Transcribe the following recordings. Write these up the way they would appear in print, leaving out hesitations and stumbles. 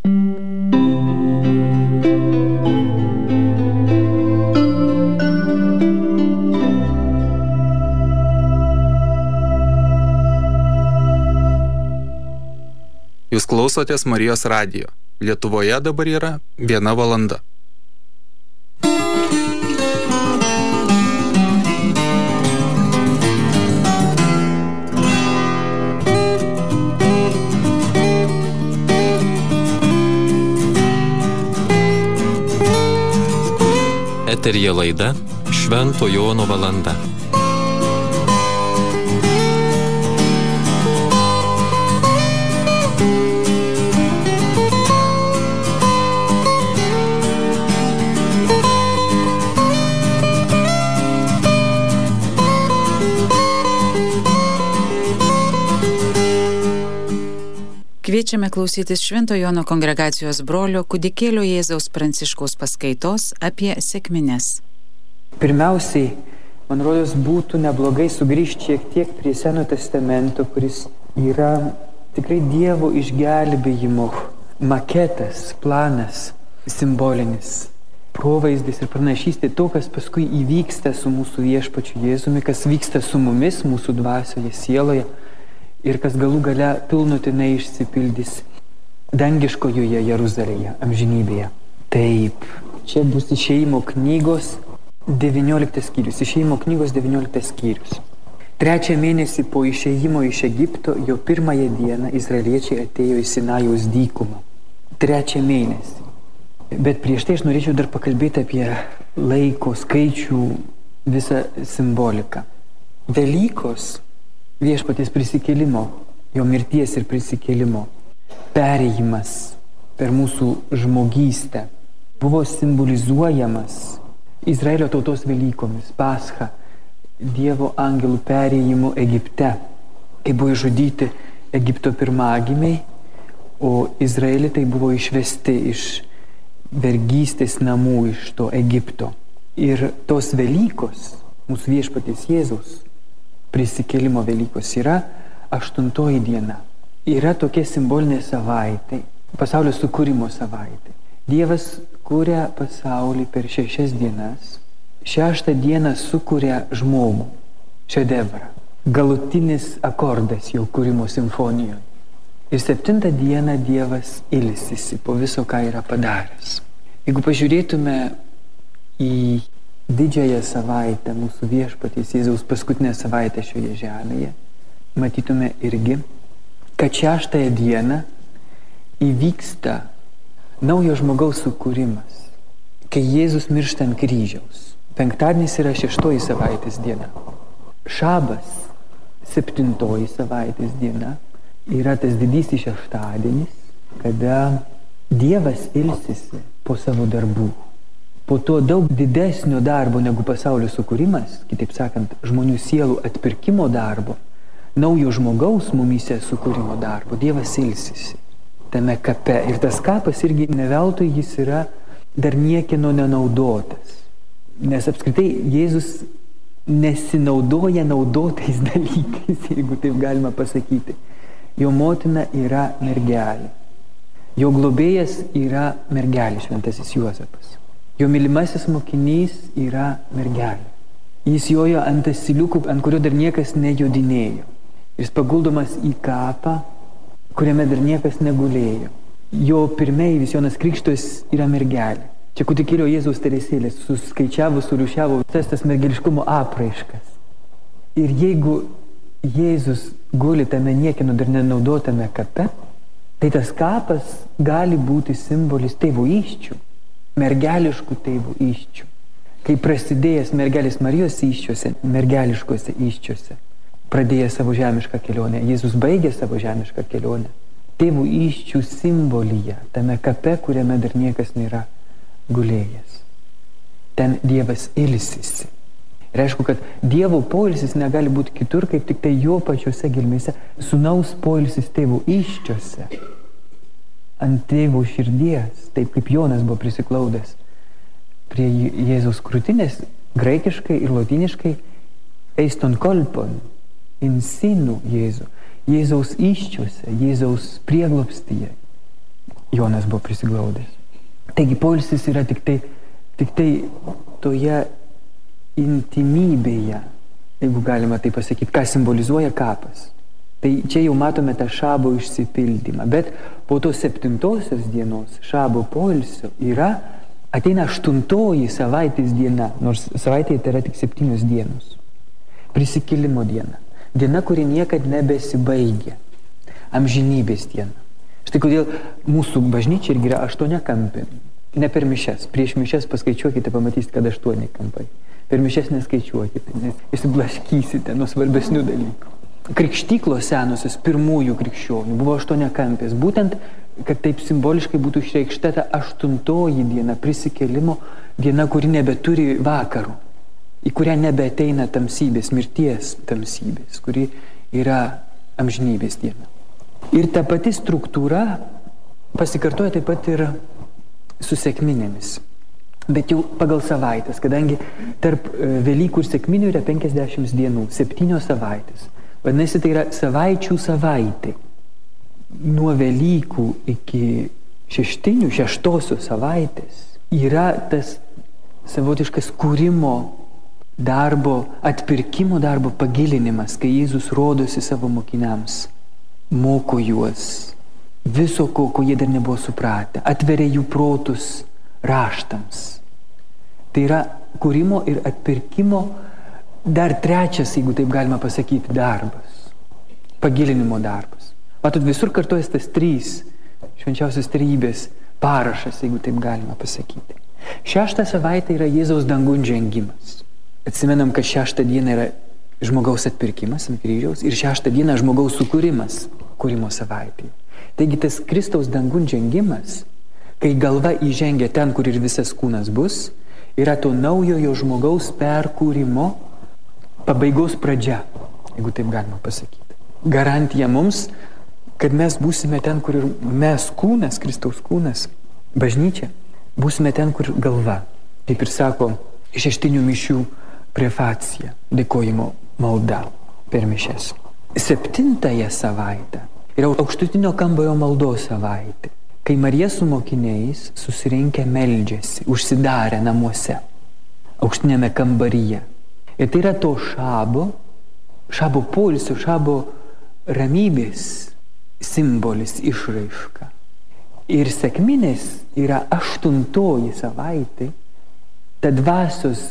Jūs klausotės Marijos radijo. Lietuvoje dabar yra 1 valanda. Eteryje laida Švento Jono valanda. Kviečiame klausytis Švento Jono kongregacijos brolio kūdikėlio Jėzaus Pranciškaus paskaitos apie sekmines. Pirmiausiai, man rodos, būtų neblogai sugrįžti šiek tiek prie Senojo testamento, kuris yra tikrai Dievo išgelbėjimo maketas, planas, simbolinis, provaizdis ir pranašystė to, kas paskui įvyksta su mūsų viešpačiu Jėzumi, kas vyksta su mumis, mūsų dvasioje, sieloje, ir kas galų gale pilnutinai išsipildys dangiškojoje Jeruzalėje, amžinybėje. Taip, čia bus Išėjimo knygos 19 skyrius. Išėjimo knygos 19 skyrius. 3 mėnesį po išėjimo iš Egipto, jo 1 dieną izraeliečiai atėjo į Sinajaus dykumą. 3 mėnesį. Bet prieš tai aš norėčiau dar pakalbėti apie laiko, skaičių, visą simboliką. Velykos, viešpaties prisikėlimo, jo mirties ir prisikėlimo perėjimas per mūsų žmogystę buvo simbolizuojamas Izraelio tautos Velykomis, Pascha, Dievo angelų perėjimu Egipte, kai buvo išžudyti Egipto pirmagimiai, o Izraelitai buvo išvesti iš vergystės namų, iš to Egipto. Ir tos Velykos, mūsų viešpaties Jėzaus prisikėlimo Velykos, yra 8 diena. Yra tokia simbolinė savaitė, pasaulio sukūrimo savaitė. Dievas kuria pasaulį per 6 dienas. 6 dieną sukuria žmogų, šedevrą, galutinis akordas jo kūrimo simfonijoje. Ir 7 dieną Dievas ilsisi po viso, ką yra padaręs. Jeigu pažiūrėtume į didžiąją savaitę, mūsų viešpaties Jėzaus paskutinę savaitę šioje žemėje, matytume irgi, kad 6 dieną įvyksta naujo žmogaus sukūrimas, kai Jėzus miršta ant kryžiaus. 5 yra 6 savaitės diena. Šabas, 7 savaitės diena, yra tas didysis šeštadienis, kada Dievas ilsisi po savo darbų. Po to daug didesnio darbo negu pasaulio sukūrimas, kitaip sakant, žmonių sielų atpirkimo darbo, naujo žmogaus mumyse sukūrimo darbo, Dievas ilsisi tame kape. Ir tas kapas irgi neveltui jis yra dar niekieno nenaudotas. Nes apskritai Jėzus nesinaudoja naudotais dalykais, jeigu taip galima pasakyti. Jo motina yra mergelė. Jo globėjas yra mergelė, šventasis Juozapas. Jo mylimasis mokinys yra mergelė. Jis jojo ant asiliukų, ant kurio dar niekas nejodinėjo. Jis paguldomas į kapą, kuriame dar niekas negulėjo. Jo pirmeivis Jonas Krikštytojas yra mergelė. Čia kūdikėlio Jėzaus teresėlės suskaičiavo, surišiavo tas mergeliškumo apraiškas. Ir jeigu Jėzus guli tame niekieno dar nenaudotame kape, tai tas kapas gali būti simbolis tėvo įsčių, mergeliškų tėvų įsčių. Kai prasidėjęs mergelės Marijos įsčiuose, mergeliškose įsčiuose, pradėjo savo žemišką kelionę, Jėzus baigė savo žemišką kelionę. Tėvų įsčių simbolyje, tame kape, kuriame dar niekas nėra gulėjęs. Ten Dievas ilsisi. Ir aišku, kad Dievo poilsis negali būti kitur, kaip tik tai jo pačiose gelmėse, sūnaus poilsis tėvų įsčiuose, ant tėvų širdies, taip kaip Jonas buvo prisiglaudęs prie Jėzaus krūtinės, graikiškai ir lotyniškai eiston kolpon, insinu Jėzų, Jėzaus įsčiuose, Jėzaus prieglobstyje. Jonas buvo prisiglaudęs. Taigi poilsis yra tik tai toje intimybėje, jeigu galima tai pasakyti, ką simbolizuoja kapas. Tai čia jau matome tą šabo išsipildymą. Bet po to 7 dienos šabo poilsio ateina 8 savaitės diena, nors savaitėje tai yra tik 7 dienos. Prisikėlimo diena. Diena, kuri niekad nebesibaigia. Amžinybės diena. Štai kodėl mūsų bažnyčia irgi yra 8 kampai. Ne per mišias. Prieš mišias paskaičiuokite, pamatysite, kad 8 kampai. Per mišias neskaičiuokite, nes išsiblaškysite nuo svarbesnių dalykų. Krikštyklos senosios pirmųjų krikščionių buvo 8 kampės. Būtent, kad taip simboliškai būtų išreikšta ta 8 diena, prisikėlimo diena, kuri nebeturi vakarų, į kurią nebeateina tamsybės, mirties tamsybės, kuri yra amžinybės diena. Ir ta pati struktūra pasikartoja taip pat ir su sekminėmis. Bet jau pagal savaitės, kadangi tarp Velykų ir sekminių yra 50 dienų, 7 savaitės. Vadinasi, tai yra savaičių savaitė. Nuo Velykų iki šeštinių, 6 savaitės yra tas savotiškas kūrimo darbo, atpirkimo darbo pagilinimas, kai Jėzus rodosi savo mokiniams, moko juos viso ko jie dar nebuvo supratę, atveria jų protus raštams. Tai yra kūrimo ir atpirkimo dar 3, jeigu taip galima pasakyti, darbas. Pagilinimo darbas. Matot, visur kartuojas tas 3 švenčiausios trejybės parašas, jeigu taip galima pasakyti. 6 savaitė yra Jėzaus dangun žengimas. Atsimenam, kad 6 diena yra žmogaus atpirkimas ant kryžiaus ir 6 diena žmogaus sukūrimas kūrimo savaitėje. Taigi tas Kristaus dangun žengimas, kai galva įžengia ten, kur ir visas kūnas bus, yra to naujojo žmogaus perkūrimo pabaigos pradžia, jeigu taip galima pasakyti. Garantija mums, kad mes būsime ten, kur ir mes kūnas, Kristaus kūnas, bažnyčia, būsime ten, kur galva. Kaip ir sako šeštinių mišių prefacija, dėkojimo malda per mišias. 7 savaitę yra aukštutinio kambario maldos savaitė, kai Marija su mokiniais susirinkę meldžiasi, užsidarę namuose, aukštinėme kambaryje. Ir tai yra to šabo poilsio, šabo ramybės simbolis, išraiška. Ir sekminės yra 8 savaitė, ta dvasios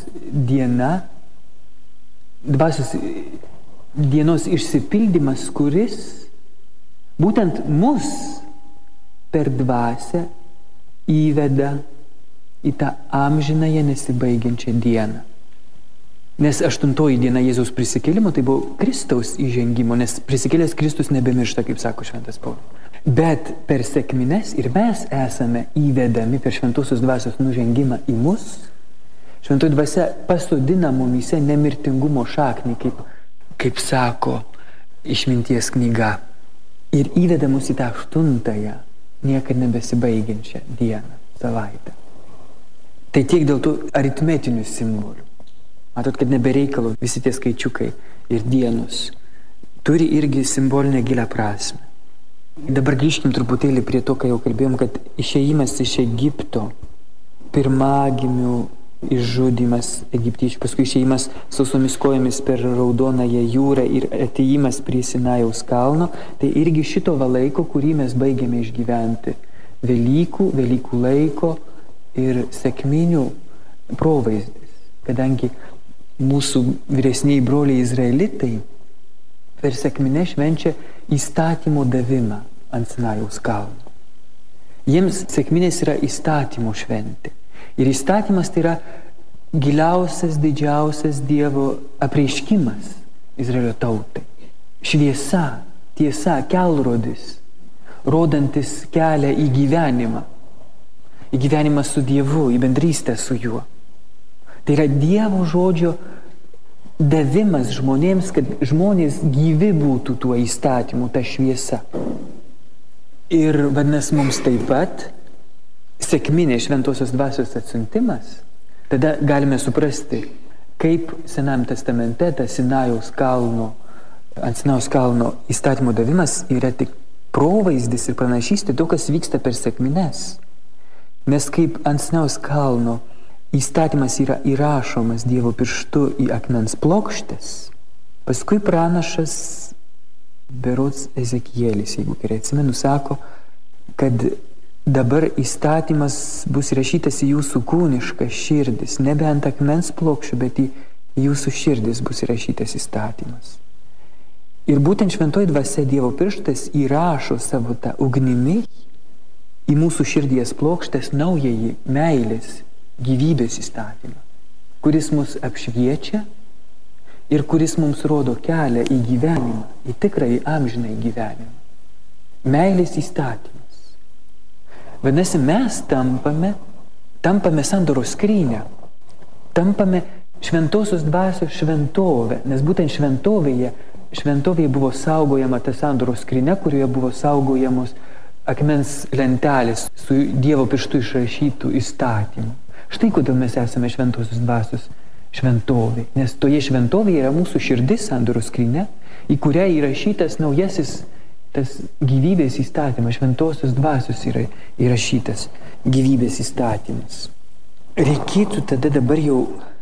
dienos išsipildymas, kuris būtent mus per dvasią įveda į tą amžinąją nesibaigiančią dieną. Nes 8 diena Jėzaus prisikėlimo tai buvo Kristaus įžengimo, nes prisikėlęs Kristus nebemiršta, kaip sako šventas Paulius. Bet per sekmines ir mes esame įvedami per šventosios dvasios nužengimą į mus. Šventoji dvasia pasodina mumyse nemirtingumo šaknį, kaip sako išminties knyga. Ir įveda mus į tą 8 niekad nebesibaigiančią dieną, savaitę. Tai tiek dėl tų aritmetinių simbolių. Matot, kad nebereikalo visi tie skaičiukai ir dienos turi irgi simbolinę gilią prasme. Dabar grįžkim truputėlį prie to, ką jau kalbėjom, kad išėjimas iš Egipto, pirmagimių išžudymas egiptiečių, paskui išėjimas sausomis kojomis per Raudonąją jūrą ir atėjimas prie Sinajaus kalno, tai irgi šito laiko, kurį mes baigėme išgyventi. Velykų laiko ir sekminių provaizdis. Kadangi mūsų vyresniai broliai izraelitai per sekminę švenčia įstatymo davimą ant Sinajaus kalno. Jiems sekminės yra įstatymo šventė. Ir įstatymas tai yra giliausias, didžiausias Dievo apreiškimas Izraelio tautai. Šviesa, tiesa, kelrodis, rodantis kelią į gyvenimą su Dievu, į bendrystę su juo. Tai yra Dievo žodžio davimas žmonėms, kad žmonės gyvi būtų tuo įstatymu, ta šviesa. Ir vadinasi mums taip pat sekminė šventosios dvasios atsiuntimas, tada galime suprasti, kaip Senajam testamente tas ant Sinajaus kalno įstatymo davimas yra tik provaizdis ir pranašystė to, kas vyksta per sekmines. Nes kaip ant Sinajaus kalno įstatymas yra įrašomas Dievo pirštu į akmens plokštės, paskui pranašas berods Ezekielis, jeigu gerai atsimenu, sako, kad dabar įstatymas bus rašytas į jūsų kūnišką širdis, nebe ant akmens plokščių, bet į jūsų širdis bus rašytas įstatymas. Ir būtent šventoji dvasia Dievo pirštas įrašo savo tą ugnimi į mūsų širdies plokštės naująjį meilės gyvybės įstatymą, kuris mus apšviečia ir kuris mums rodo kelią į gyvenimą, į tikrąjį amžinąjį gyvenimą. Meilės įstatymas. Vadinasi, mes tampame sandoros skrynią, tampame šventosios dvasios šventovę, nes būtent šventovėje buvo saugojama ta sandoros skrynia, kurioje buvo saugojamos akmens lentelės su Dievo pirštu išrašytų įstatymų. Štai kodėl mes esame šventosios dvasios šventovė, nes toje šventovėje yra mūsų širdis, sandoros skrynia, į kurią įrašytas naujasis tas gyvybės įstatymas, šventosios dvasios yra įrašytas gyvybės įstatymas. Reikėtų tada dabar jau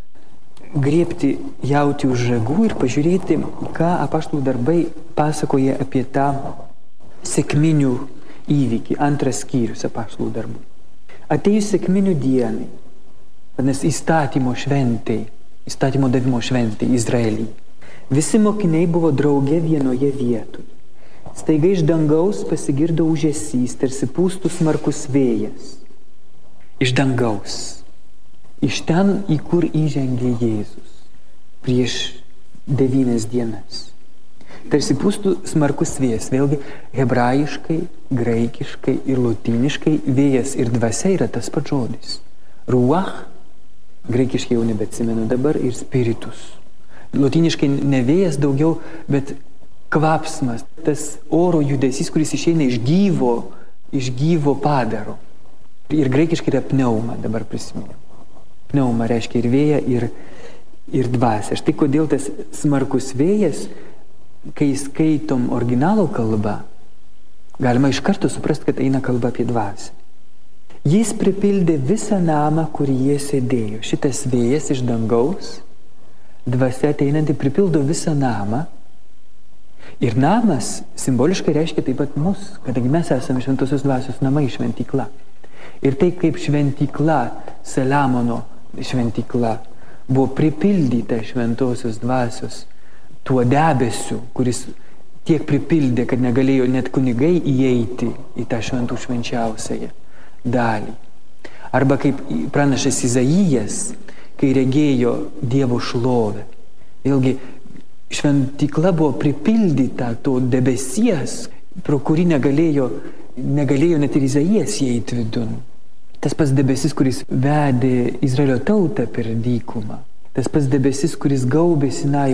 griebti jautį už ragų ir pažiūrėti, ką apaštalų darbai pasakoja apie tą sekminių įvykį, antras skyrius apaštalų darbų. Atėjus sekminių dienai, vadinasi įstatymo šventai, įstatymo davimo šventai Izraelyje, visi mokiniai buvo drauge vienoje vietoje. Staiga iš dangaus pasigirdo ūžesys, tarsi pūstų smarkus vėjas. Iš dangaus. Iš ten, į kur įžengė Jėzus prieš 9 dienas. Tarsi pūstų smarkus vėjas. Vėlgi, hebrajiškai, graikiškai ir lotyniškai vėjas ir dvasia yra tas pats žodis. Ruach, graikiškai jau nebeatsimenu dabar, ir spiritus. Lotyniškai ne vėjas daugiau, bet kvapsmas, tas oro judesys, kuris išeina iš gyvo padaro. Ir graikiškai yra pneuma, dabar prisiminiau. Pneuma reiškia ir vėją, ir dvasią. Štai kodėl tas smarkus vėjas, kai skaitom originalo kalbą, galima iš karto suprasti, kad eina kalba apie dvasią. Jis pripildė visą namą, kur jie sėdėjo. Šitas vėjas iš dangaus, dvasia ateinanti pripildo visą namą. Ir namas simboliškai reiškia taip pat mus, kadangi mes esame šventosios dvasios namai, šventykla. Ir tai kaip šventykla, Saliamono šventykla, buvo pripildyta šventosios dvasios tuo debesiu, kuris tiek pripildė, kad negalėjo net kunigai įeiti į tą šventų švenčiausiąją dalį. Arba kaip pranašas Izaijas, kai regėjo Dievo šlovę. Vėlgi, šventykla buvo pripildyta to debesies, pro kurį negalėjo net ir Izaijas įeiti vidun. Tas pats debesis, kuris vedė Izraelio tautą per dykumą. Tas pats debesis, kuris gaubė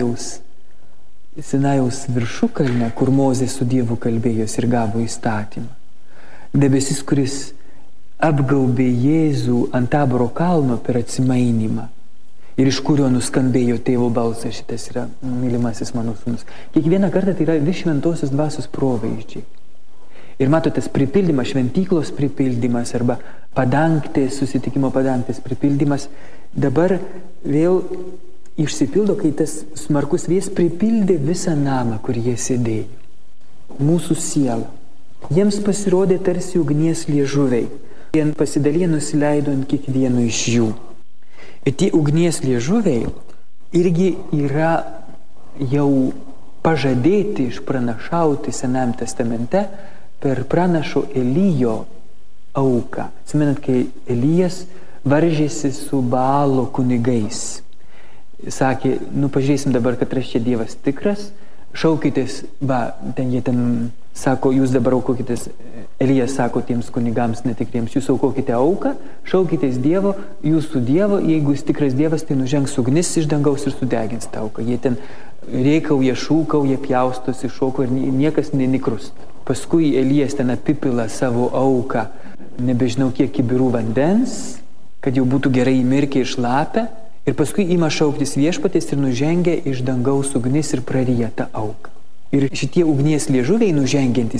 Sinajaus viršukalnę, kur Mozė su Dievu kalbėjosi ir gavo įstatymą. Debesis, kuris apgaubė Jėzų ant Taboro kalno per atsimainimą ir iš kurio nuskambėjo tėvo balsas, šitas yra mylimasis mano sūnus. Kiekvieną kartą tai yra vis šventosios dvasios provaizdžiai. Ir matote, tas pripildymas, šventyklos pripildymas arba padangtės, susitikimo padangtės pripildymas dabar vėl išsipildo, kai tas smarkus vėjas pripildė visą namą, kur jie sėdėjo. Mūsų siela. Jiems pasirodė tarsi ugnies liežuviai. Jie pasidaliję nusileido ant kiekvieno iš jų. Ir tie ugnies liežuviai irgi yra jau pažadėti, išpranašauti Senajame testamente per pranašo Elijo auką. Atsimenat, kai Elijas varžėsi su Baalo kunigais. Sakė, pažiūrėsim dabar, kad aš čia Dievas tikras, šaukitės, jie sako, jūs dabar aukokitės, Elijas sako tiems kunigams netikriems, jūs aukokite auką, šaukitės Dievo, jūsų Dievo, jeigu jis tikras Dievas, tai nužengs ugnis iš dangaus ir sudegins tą auką. Jie ten reikauja, šūkauja, pjaustosi, šoko ir niekas nenikrust. Paskui Elijas ten apipila savo auką, nebežinau kiek kibirų vandens, kad jau būtų gerai įmirkę ir šlapę. Ir paskui ima šauktis viešpaties ir nužengia iš dangaus ugnis ir praryja tą auką. Ir šitie ugnies liežuviai nužengiantis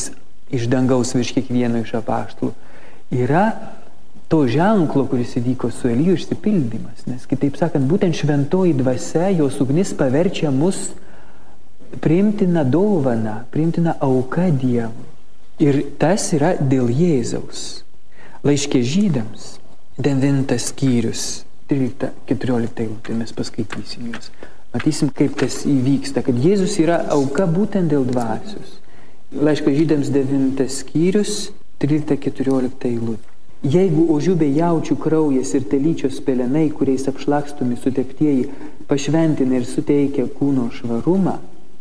iš dangaus virš kiekvieno iš apaštalų, yra to ženklo, kuris įvyko su Eliju, išsipildymas. Nes kitaip sakant, būtent šventoji dvasia, jos ugnis paverčia mus priimtiną dovaną, priimtiną auką Dievui. Ir tas yra dėl Jėzaus. Laiške Žydams, 9 skyrius, 13-14 eilutė, mes paskaitysim juos. Matysim, kaip tas įvyksta, kad Jėzus yra auka būtent dėl dvasios. Laiško Žydams 9 skyrius, 13-14 eilutė. Jeigu ožių bei jaučių kraujas ir telyčios pelenai, kuriais apšlakstomi suteptieji, pašventina ir suteikia kūno švarumą,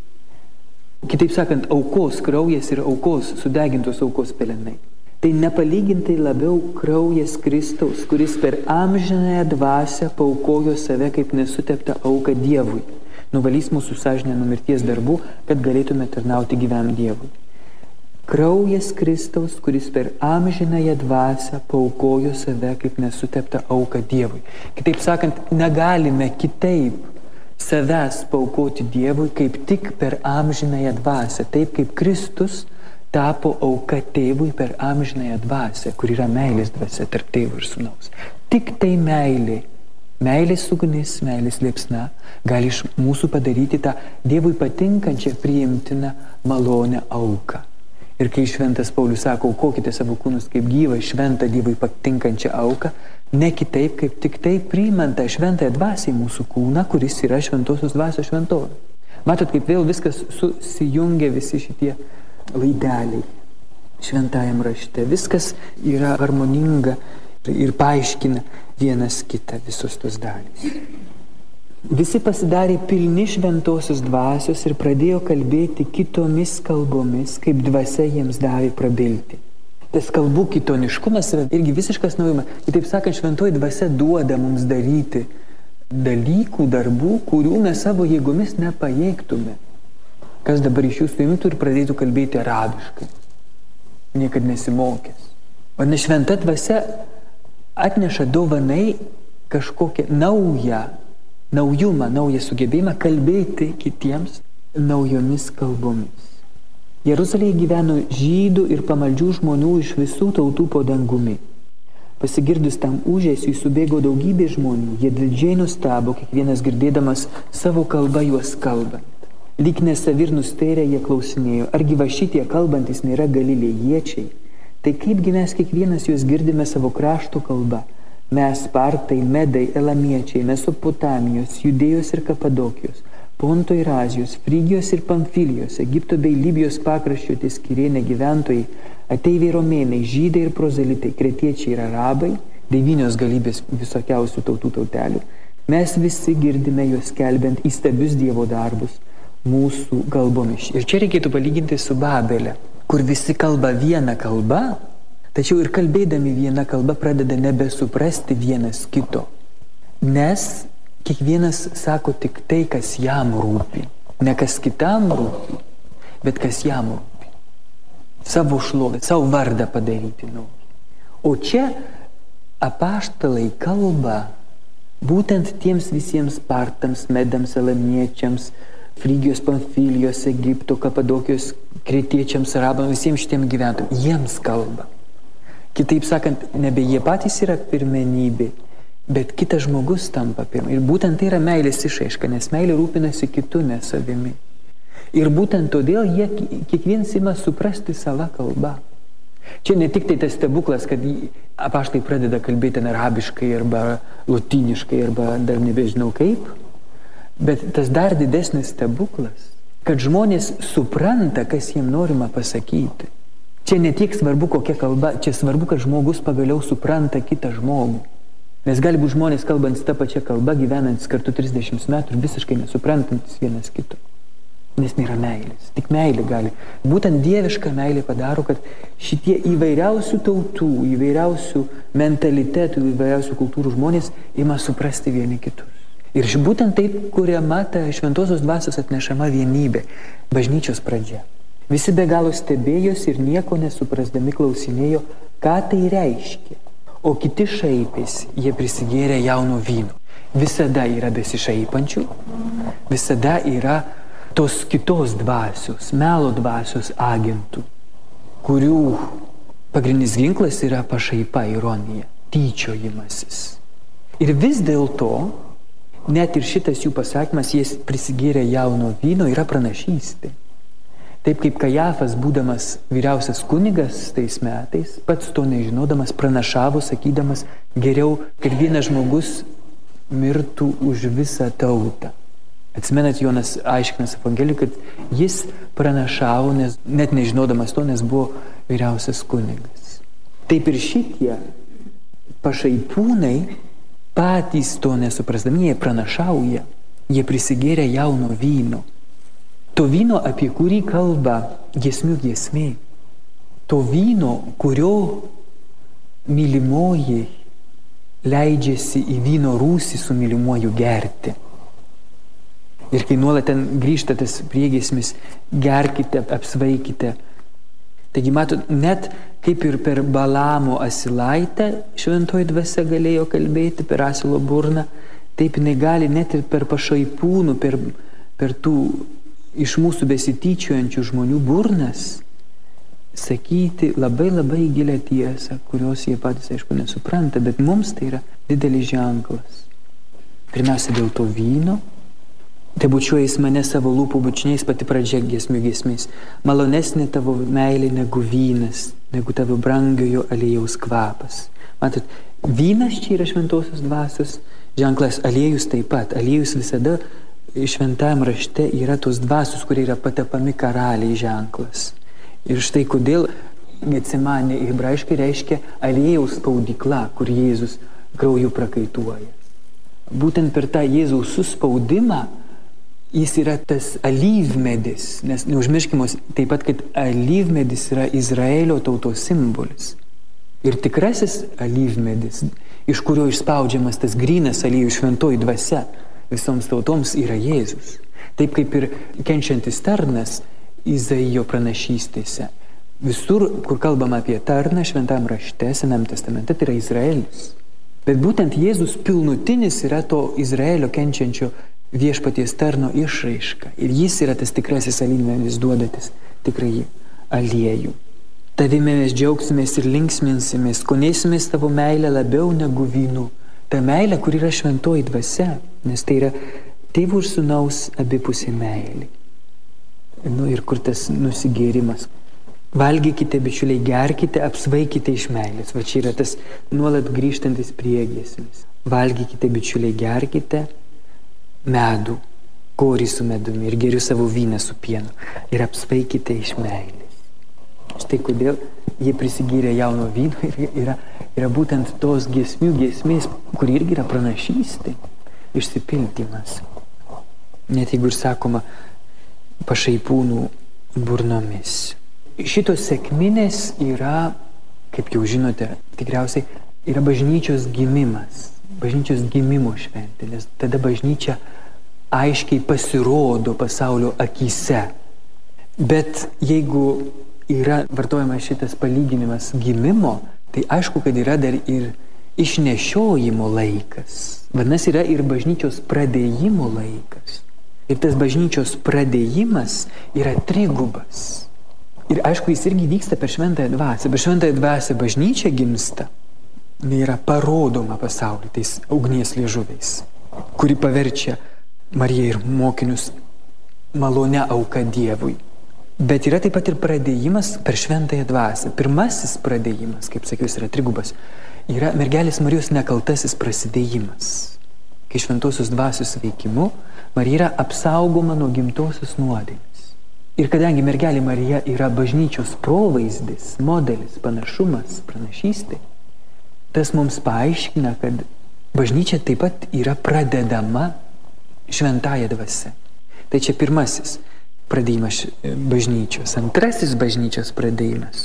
kitaip sakant, aukos kraujas ir aukos, sudegintos aukos pelenai, tai nepalygintai labiau kraujas Kristaus, kuris per amžinąją dvasią paaukojo save kaip nesuteptą auką Dievui, nuvalys mūsų sąžinę nuo mirties darbų, kad galėtume tarnauti gyvam Dievui. Kraujas Kristaus, kuris per amžinąją dvasią paaukojo save kaip nesuteptą auką Dievui. Kitaip sakant, negalime kitaip savęs paaukoti Dievui, kaip tik per amžinąją dvasią, taip kaip Kristus tapo auka tėvui per amžinąją dvasią, kur yra meilės dvasia tarp tėvo ir sūnaus. Tik tai meilės ugnis, meilės liepsna gali iš mūsų padaryti tą Dievui patinkančią, priimtiną, malonę auką. Ir kai šventas Paulius sako, aukokite savo kūnus kaip gyvą, šventą Dievui patinkančią auką, ne kitaip, kaip tik tai priimant tą šventąją dvasią į mūsų kūną, kuris yra šventosios dvasios šventovė. Matot, kaip vėl viskas susijungia, visi šitie laideliai šventajam rašte. Viskas yra harmoninga ir paaiškina vienas kitą visos tos dalys. Visi pasidarė pilni šventosios dvasios ir pradėjo kalbėti kitomis kalbomis, kaip dvasia jiems davė prabilti. Tas kalbų kitoniškumas yra irgi visiškas naujumas. Kitaip sakant, šventoji dvasia duoda mums daryti dalykų, darbų, kurių mes savo jėgomis nepajėgtume. Kas dabar iš jūsų imtų ir pradėtų kalbėti arabiškai, niekad nesimokęs. O ne šventa dvasia atneša dovanai kažkokią naujumą, naują sugebėjimą kalbėti kitiems naujomis kalbomis. Jeruzalėje gyveno žydų ir pamaldžių žmonių iš visų tautų po dangumi. Pasigirdus tam ūžesiui subėgo daugybė žmonių, jie didžiai nustebo, kiekvienas girdėdamas savo kalbą juos kalbant. Lyg nesavi ir nustėrę jie klausinėjo, argi va šitie kalbantis nėra galilėjiečiai? Tai kaipgi mes kiekvienas juos girdime savo krašto kalbą? Mes, Partai, Medai, Elamiečiai, Mesopotamijos, Judėjos ir Kapadokijos, Ponto ir Azijos, Frygijos ir Pamfilijos, Egipto bei Libijos pakraščio ties Kirėne gyventojai, ateiviai romėnai, žydai ir prozelitai, kretiečiai ir arabai, 9 galybės visokiausių tautų tautelių. Mes visi girdime juos skelbiant įstabius Dievo darbus mūsų kalbomis. Ir čia reikėtų palyginti su Babele, kur visi kalba vieną kalbą, tačiau ir kalbėdami vieną kalbą pradeda nebesuprasti vienas kito. Nes kiekvienas sako tik tai, kas jam rūpi. Ne kas kitam rūpi, bet kas jam rūpi. Savo šlovę, savo vardą padaryti nori. O čia apaštalai kalba būtent tiems visiems partams, Medams, Elamiečiams, Frygijos, Pamfilijos, Egipto, Kapadokijos, kretiečiams, arabams, visiems šitiem gyventojams. Jiems kalba. Kitaip sakant, nebe jie patys yra pirmenybė, bet kitas žmogus tampa pirma. Ir būtent tai yra meilės išraiška, nes meilė rūpinasi kitu, ne savimi. Ir būtent todėl jie kiekvienas ima suprasti savo kalbą. Čia ne tik tai tas stebuklas, kad apaštai pradeda kalbėti arabiškai arba lotyniškai arba dar nebežinau kaip, bet tas dar didesnis stebuklas, kad žmonės supranta, kas jiems norima pasakyti. Čia ne tiek svarbu, kokia kalba, čia svarbu, kad žmogus pagaliau supranta kitą žmogų. Nes gali būti žmonės kalbantis tą pačią kalbą, gyvenantis kartu 30 metų ir visiškai nesuprantantis vienas kito. Nes nėra meilės. Tik meilė gali. Būtent dieviška meilė padaro, kad šitie įvairiausių tautų, įvairiausių mentalitetų, įvairiausių kultūrų žmonės ima suprasti vieni kitus. Ir būtent taip kuriama ta šventosios dvasios atnešama vienybė, bažnyčios pradžia. Visi be galo stebėjosi ir nieko nesuprasdami klausinėjo, ką tai reiškia. O kiti šaipėsi, jie prisigėrė jauno vyno. Visada yra besišaipančių, visada yra tos kitos dvasios, melo dvasios agentų. kurių pagrindinis ginklas yra pašaipa, ironija, tyčiojimasis. Ir vis dėlto, net ir šitas jų pasakymas, jis prisigėrė jauno vyno, yra pranašystė. Taip kaip Kajafas, būdamas vyriausias kunigas tais metais, pats to nežinodamas, pranašavo, sakydamas, geriau, kad vienas žmogus mirtų už visą tautą. Atsimenat, Jonas aiškinas Evangelijų, kad jis pranašavo, net nežinodamas to, nes buvo vyriausias kunigas. Taip ir šitie pašaipūnai patys to nesuprasdami, jie pranašauja, jie prisigėrė jauno vyno. To vyno, apie kurį kalba giesmių giesmė. To vyno, kurio mylimoji leidžiasi į vyno rūsį su mylimuoju gerti. Ir kai nuolat ten grįžta tas priegiesmis, gerkite, apsvaikite. Taigi matot, net kaip ir per Balamo asilaitę šventoji dvasia galėjo kalbėti per asilo burną, taip jinai gali net ir per pašaipūnų, per tų iš mūsų besityčiojančių žmonių burnas sakyti labai labai gilią tiesą, kurios jie patys, aišku, nesupranta, bet mums tai yra didelis ženklas. Pirmiausia, dėl to vyno. Te bučiuojais mane savo lūpų bučiniais, pati pradžia giesmių giesmės. Malonesnė tavo meilė negu vynas, negu tavo brangiojo aliejaus kvapas. Matot, vynas čia yra šventosios dvasios ženklas, aliejus taip pat. Aliejus visada šventajam rašte yra tos dvasios, kurie yra patepami karaliai ženklas. Ir štai kodėl Getsemanė hebrajiškai reiškia aliejaus spaudykla, kur Jėzus krauju prakaituoja. Būtent per tą Jėzaus suspaudimą jis yra tas alyvmedis, nes neužmirškime taip pat, kad alyvmedis yra Izraelio tautos simbolis. Ir tikrasis alyvmedis, iš kurio išspaudžiamas tas grynas aliejus šventoji dvasia, visoms tautoms yra Jėzus. Taip kaip ir kenčiantis tarnas Izaijo pranašystėse. Visur, kur kalbama apie tarną šventam rašte, Senam testamente, tai yra Izraelis. Bet būtent Jėzus pilnutinis yra to Izraelio kenčiančio viešpaties tarno išraiška. Ir jis yra tas tikrasis alyvmedis duodantis tikrai aliejų. Tavimi mes džiaugsimės ir linksminsimės, skonėsimės tavo meilę labiau negu vynu. Ta meilė, kur yra šventoji dvasia, nes tai yra tėvų ir sūnaus abipusė meilė. Ir kur tas nusigėrimas. Valgykite, bičiuliai, gerkite, apsvaikite iš meilės. Va čia yra tas nuolat grįžtantis priegiesmis. Valgykite, bičiuliai, gerkite medų, korį su medumi ir geriu savo vyną su pienu. Ir apsvaikite iš meilės. Štai kodėl jie prisigyrė jauno vyno ir yra būtent tos giesmių giesmės, kur irgi yra pranašystė, išsipildymas. Net jeigu ir sakoma pašaipūnų burnomis. Šitos sekminės yra, kaip jau žinote, tikriausiai yra bažnyčios gimimas, bažnyčios gimimo šventė, nes tada bažnyčia aiškiai pasirodo pasaulio akyse. Bet jeigu yra vartojamas šitas palyginimas gimimo, tai aišku, kad yra dar ir išnešiojimo laikas. Vadinasi, yra ir bažnyčios pradėjimo laikas. Ir tas bažnyčios pradėjimas yra trigubas. Ir aišku, jis irgi vyksta per šventąją dvasią. Per šventąją dvasią bažnyčia gimsta. Jis yra parodoma pasauliu tais ugnies liežuviais, kuri paverčia Mariją ir mokinius malonę auką Dievui. Bet yra taip pat ir pradėjimas per šventąją dvasią. Pirmasis pradėjimas, kaip sakiau, jis yra trigubas, yra mergelės Marijos nekaltasis prasidėjimas. Kai šventosios dvasios veikimu Marija yra apsaugoma nuo gimtosios nuodėmės. Ir kadangi mergelė Marija yra bažnyčios provaizdis, modelis, panašumas, pranašystė, tas mums paaiškina, kad bažnyčia taip pat yra pradedama šventąja dvasia. Tai čia pirmasis pradėjimas bažnyčios. Antrasis bažnyčios pradėjimas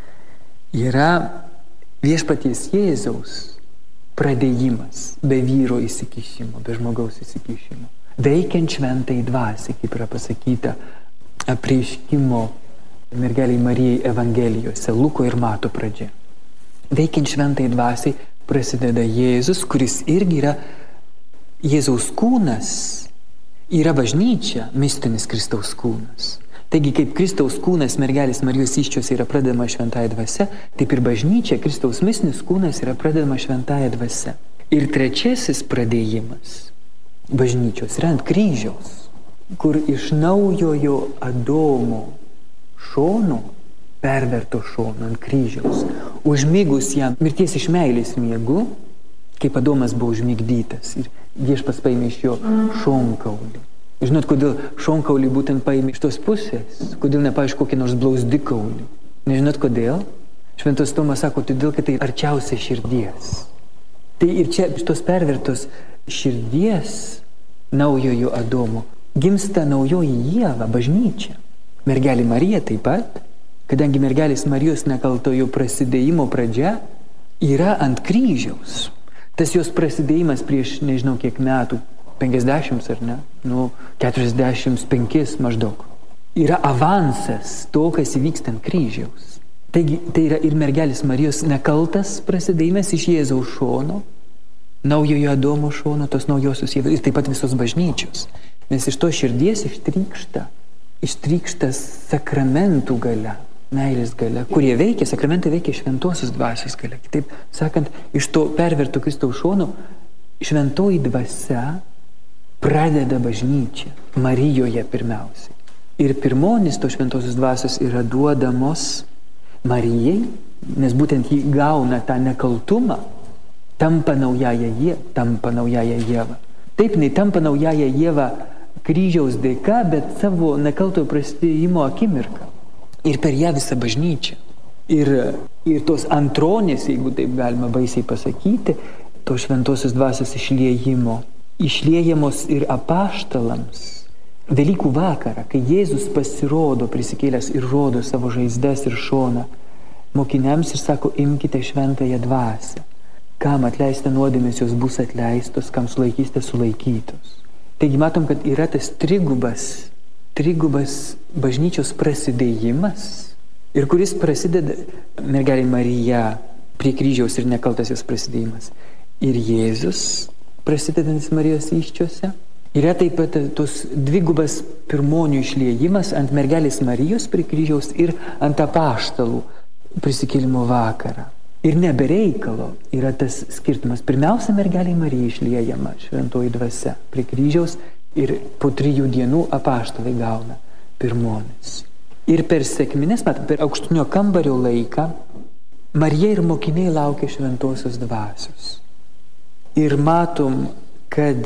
yra viešpaties Jėzaus pradėjimas be vyro įsikišimo, be žmogaus įsikišimo. Veikiant šventai dvasiai, kaip yra pasakyta apreiškimo mergeliai Marijai Evangelijose, Luko ir Mato pradžia. Veikiant šventai dvasiai prasideda Jėzus, kuris irgi yra Jėzaus kūnas, yra bažnyčia, mistinis Kristaus kūnas. Taigi, kaip Kristaus kūnas mergelės Marijos įsčiose yra pradedama šventąja dvasia, taip ir bažnyčia, Kristaus mistinis kūnas yra pradedama šventąja dvasia. Ir trečiasis pradėjimas bažnyčios yra ant kryžiaus, kur iš naujojo Adomo šono, perverto šono ant kryžiaus, užmigus jam mirties iš meilės miegu, kaip Adomas buvo užmigdytas ir Viešpats paėmė iš jo šonkaulį. Žinot, kodėl šonkaulį būtent paėmė iš tos pusės? Kodėl nepaaišku kokį nors blauzdikaulį? Nežinot kodėl? Šventas Tomas sako, todėl, kad tai arčiausia širdies. Tai ir čia iš tos pervertos širdies naujojo Adomo gimsta naujoji Ieva, bažnyčia. Mergelė Marija taip pat, kadangi mergelės Marijos nekaltojo prasidėjimo pradžia yra ant kryžiaus. Tas jos prasidėjimas prieš nežinau kiek metų, 50 ar ne, 45 maždaug, yra avansas to, kas įvyksta ant kryžiaus. Taigi tai yra ir mergelės Marijos nekaltas prasidėjimas iš Jėzaus šono, naujojo Adomo šono, tos naujosios Ievos ir taip pat visos bažnyčios. Nes iš to širdies ištrykšta sakramentų galia, meilės galia, kurie veikia, sakramentai veikia šventosios dvasios galia. Kitaip sakant, iš to perverto Kristaus šono šventoji dvasia pradeda bažnyčią, Marijoje pirmiausiai. Ir pirmonis to šventosios dvasios yra duodamos Marijai, nes būtent jį gauna tą nekaltumą, tampa naująją Ievą. Taip, jinai tampa naująją Ievą kryžiaus dėka, bet savo nekaltojo prasidėjimo akimirką. Ir per ją visą bažnyčią. Ir tos antronės, jeigu taip galima baisiai pasakyti, to šventosios dvasios išliejamos ir apaštalams. Velykų vakarą, kai Jėzus pasirodo prisikėlęs ir rodo savo žaizdas ir šoną mokiniams ir sako, imkite šventąją dvasią. Kam atleista nuodėmės, jos bus atleistos, kam sulaikysite, sulaikytos. Taigi matom, kad yra tas trigubas bažnyčios prasidėjimas, ir kuris prasideda mergelė Marija prie kryžiaus ir nekaltas jos prasidėjimas. Ir Jėzus prasidedantis Marijos įsčiose. Yra taip pat tos dvigubas pirmonių išliejimas ant mergelės Marijos prie kryžiaus ir ant apaštalų prisikėlimo vakarą. Ir nebereikalo yra tas skirtumas. Pirmiausia, mergelė Marija išliejama šventoji dvasia prie kryžiaus ir po 3 dienų apaštalai gauna pirmomis. Ir per sekmines, per aukštutinio kambario laiką, Marija ir mokiniai laukia šventosios dvasios. Ir matom, kad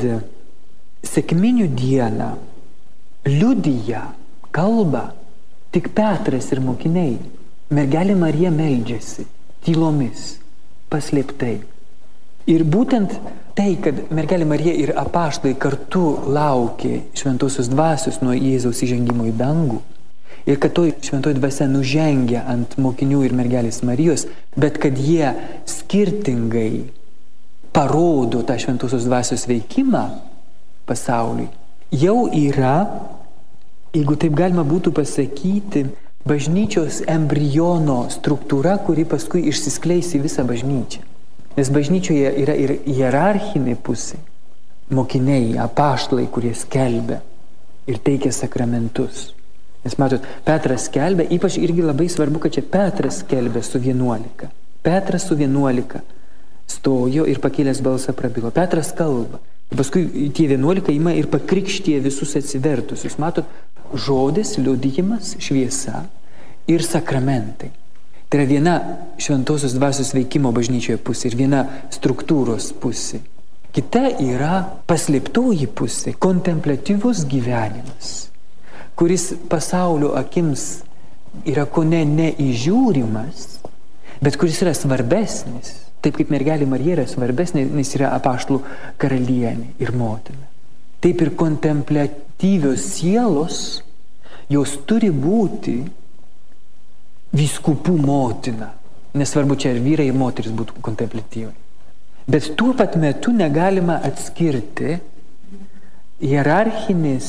sekminių dieną liudija, kalba tik Petras ir mokiniai. Mergelė Marija meldžiasi tylomis, paslėptai. Ir būtent tai, kad mergelė Marija ir apaštalai kartu laukė šventosios dvasios nuo Jėzaus įžengimo į dangų, ir kad to šventoji dvasia nužengia ant mokinių ir mergelės Marijos, bet kad jie skirtingai parodo tą šventosios dvasios veikimą pasauliui, jau yra, jeigu taip galima būtų pasakyti, bažnyčios embriono struktūra, kuri paskui išsiskleis į visą bažnyčią. Nes bažnyčioje yra ir hierarchinė pusė, mokiniai, apaštalai, kurie skelbia ir teikia sakramentus. Nes matot, Petras skelbia, ypač irgi labai svarbu, kad čia Petras skelbia su 11. Petras su 11 stojo ir pakėlęs balsą prabilo. Petras kalba. Paskui tie 11 ima ir pakrikštė visus atsivertusius. Matot, žodis, liudijimas, šviesa ir sakramentai. Tai yra viena šventosios dvasios veikimo bažnyčioje pusė ir viena struktūros pusė. Kita yra paslėptoji pusė, kontempliatyvus gyvenimas, kuris pasaulio akims yra kone neįžiūrimas, bet kuris yra svarbesnis. Taip kaip mergelė Marija yra svarbesnė, nes yra apaštalų karalienė ir motina. Taip ir kontempliatyvios sielos, jos turi būti vyskupų motina. Nesvarbu, čia ir vyrai ir moteris būtų kontempliatyvai. Bet tuo pat metu negalima atskirti hierarchinės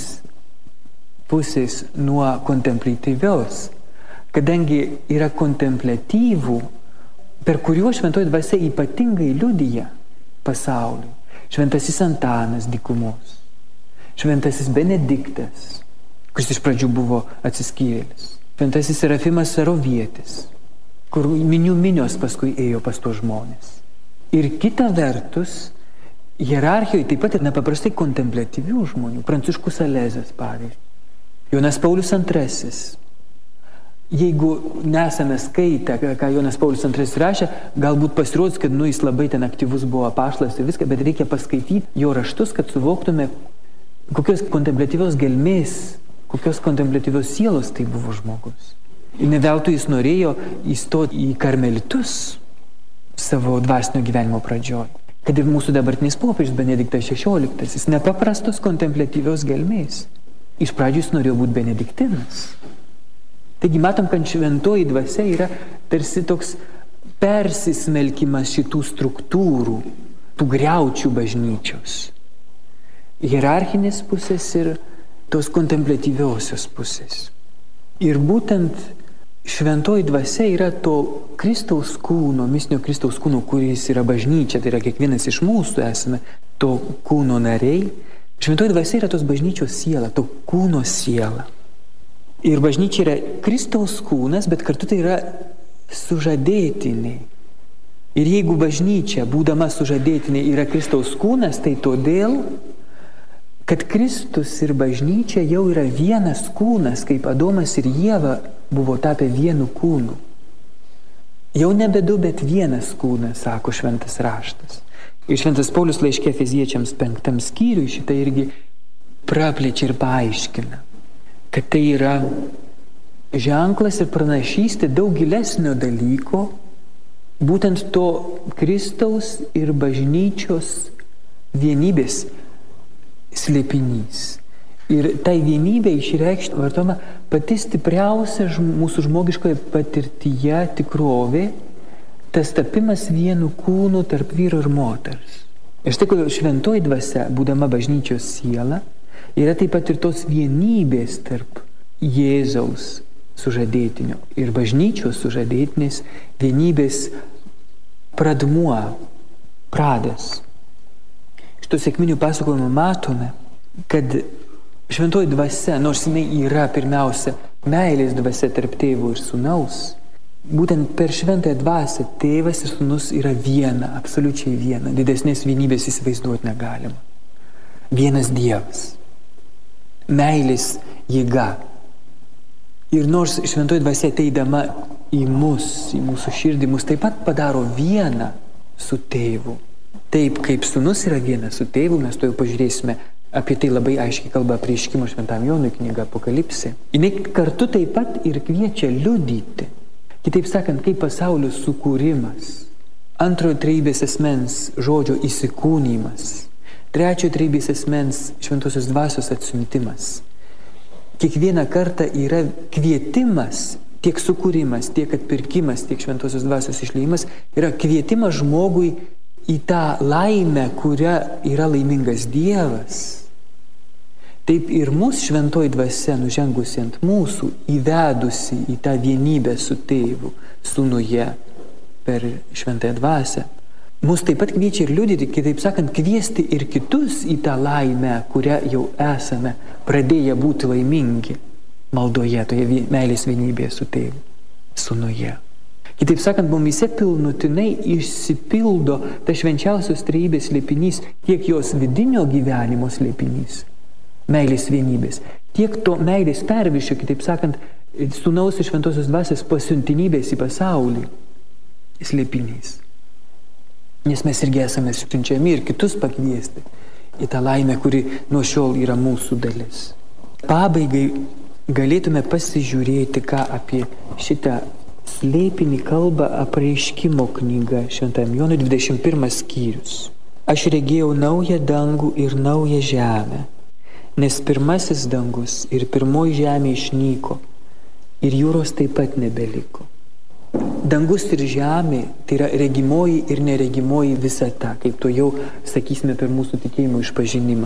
pusės nuo kontempliatyvios, kadangi yra kontempliatyvų, per kuriuos šventoji dvasia ypatingai liudija pasauliui. Šventasis Antanas dykumos, šventasis Benediktas, kuris iš pradžių buvo atsiskyrėlis. Šventasis Serafimas Sarovietis, kur minios paskui ėjo pas tuos žmonės. Ir kita vertus, hierarchijoje taip pat ir nepaprastai kontempliatyvių žmonių. Pranciškus Salezas, pavyzdžiui. Jonas Paulius II. Jeigu nesame skaitę, ką Jonas Paulius II rašė, galbūt pasirodys, kad jis labai ten aktyvus buvo apaštalas ir viską, bet reikia paskaityti jo raštus, kad suvoktume, kokios kontempliatyvios gelmės, kokios kontempliatyvios sielos tai buvo žmogus. Ir ne veltui jis norėjo įstoti į karmelitus savo dvasinio gyvenimo pradžioj. Kad ir mūsų dabartinis popiežius Benediktas XVI, jis nepaprastos kontempliatyvios gelmės. Iš pradžių jis norėjo būti benediktinas. Taigi matom, kad šventoji dvasia yra tarsi toks persismelkimas šitų struktūrų, tų griaučių bažnyčios. Hierarchinės pusės ir tos kontempliatyviosios pusės. Ir būtent šventoji dvasia yra to Kristaus kūno, mistinio Kristaus kūno, kuris yra bažnyčia, tai yra kiekvienas iš mūsų esame to kūno nariai. Šventoji dvasia yra tos bažnyčios siela, to kūno siela. Ir bažnyčia yra Kristaus kūnas, bet kartu tai yra sužadėtiniai. Ir jeigu bažnyčia, būdama sužadėtinė, yra Kristaus kūnas, tai todėl, kad Kristus ir bažnyčia jau yra vienas kūnas, kaip Adomas ir Ieva buvo tapę vienu kūnu. Jau nebe du, bet vienas kūnas, sako šventas raštas. Ir šventas Paulius laiške Efeziečiams 5 skyriui šitą irgi praplečia ir paaiškina, kad tai yra ženklas ir pranašystė daug gilesnio dalyko, būtent to Kristaus ir bažnyčios vienybės slėpinys. Ir tai vienybė išreikšti vartoma pati stipriausia mūsų žmogiškoje patirtyje tikrovė, tas tapimas vienu kūnu tarp vyro ir moters. Ir štai kodėl šventoji dvasia, būdama bažnyčios siela, yra taip pat ir tos vienybės tarp Jėzaus sužadėtinio ir bažnyčios sužadėtinės vienybės pradmuo, pradas. Šito sekminių pasakojimo matome, kad šventoji dvasia, nors jinai yra pirmiausia meilės dvasia tarp tėvo ir sūnaus, būtent per šventąją dvasią tėvas ir sūnus yra viena, absoliučiai viena. Didesnės vienybės įsivaizduoti negalima. Vienas Dievas. Meilės jėga. Ir nors šventoji dvasia ateidama į mus, į mūsų širdį, mus taip pat padaro vieną su tėvu. Taip kaip sūnus yra vienas su tėvu, mes to jau pažiūrėsime. Apie tai labai aiškiai kalba Apreiškimo šventam Jonui knyga Apokalipsė. Jis kartu taip pat ir kviečia liudyti. Kitaip sakant, kaip pasaulio sukūrimas, antrojo trejybės asmens žodžio įsikūnymas, trečiojo trejybės asmens šventosios dvasios atsiuntimas. Kiekvieną kartą yra kvietimas, tiek sukūrimas, tiek atpirkimas, tiek šventosios dvasios išliejimas, yra kvietimas žmogui į tą laimę, kuria yra laimingas Dievas. Taip ir mūsų šventoji dvasia, nužengusi ant mūsų, įvedusi į tą vienybę su tėvu, sūnuje per šventąją dvasią, mus taip pat kviečia ir liudyti, kitaip sakant, kviesti ir kitus į tą laimę, kurią jau esame pradėję būti laimingi maldoje, toje meilės vienybėje su tėvu, sūnuje. Kitaip sakant, mumyse pilnutinai išsipildo ta švenčiausios trejybės slėpinys, tiek jos vidinio gyvenimo slėpinys, meilės vienybės, tiek to meilės perviršio, kitaip sakant, sūnaus ir šventosios dvasios pasiuntinybės į pasaulį slėpinys. Nes mes irgi esame siunčiami ir kitus pakviesti į tą laimę, kuri nuo šiol yra mūsų dalis. Pabaigai galėtume pasižiūrėti, ką apie šitą slėpinį kalba Apreiškimo knyga šventam Jonui 21 skyrius. Aš regėjau naują dangų ir naują žemę, nes pirmasis dangus ir pirmoji žemė išnyko ir jūros taip pat nebeliko. Dangus ir žemė tai yra regimoji ir neregimoji visata, kaip to jau sakysime per mūsų tikėjimo išpažinimą.